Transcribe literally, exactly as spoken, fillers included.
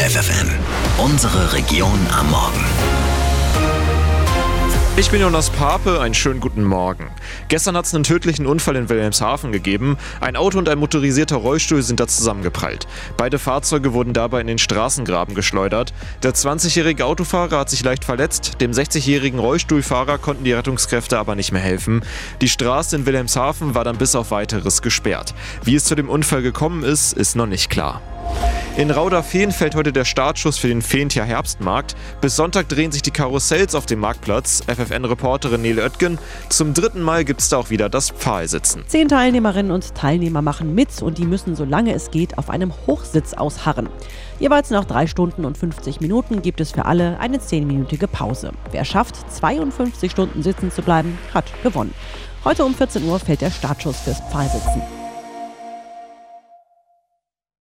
F F M, unsere Region am Morgen. Ich bin Jonas Pape, einen schönen guten Morgen. Gestern hat es einen tödlichen Unfall in Wilhelmshaven gegeben. Ein Auto und ein motorisierter Rollstuhl sind da zusammengeprallt. Beide Fahrzeuge wurden dabei in den Straßengraben geschleudert. Der zwanzigjährige Autofahrer hat sich leicht verletzt, dem sechzigjährigen Rollstuhlfahrer konnten die Rettungskräfte aber nicht mehr helfen. Die Straße in Wilhelmshaven war dann bis auf Weiteres gesperrt. Wie es zu dem Unfall gekommen ist, ist noch nicht klar. In Rauderfehn fällt heute der Startschuss für den Fehntjer Herbstmarkt. Bis Sonntag drehen sich die Karussells auf dem Marktplatz. F F N-Reporterin Nele Oetgen. Zum dritten Mal gibt es da auch wieder das Pfahlsitzen. Zehn Teilnehmerinnen und Teilnehmer machen mit und die müssen, solange es geht, auf einem Hochsitz ausharren. Jeweils nach drei Stunden und fünfzig Minuten gibt es für alle eine zehnminütige Pause. Wer schafft, zweiundfünfzig Stunden sitzen zu bleiben, hat gewonnen. Heute um vierzehn Uhr fällt der Startschuss fürs Pfahlsitzen.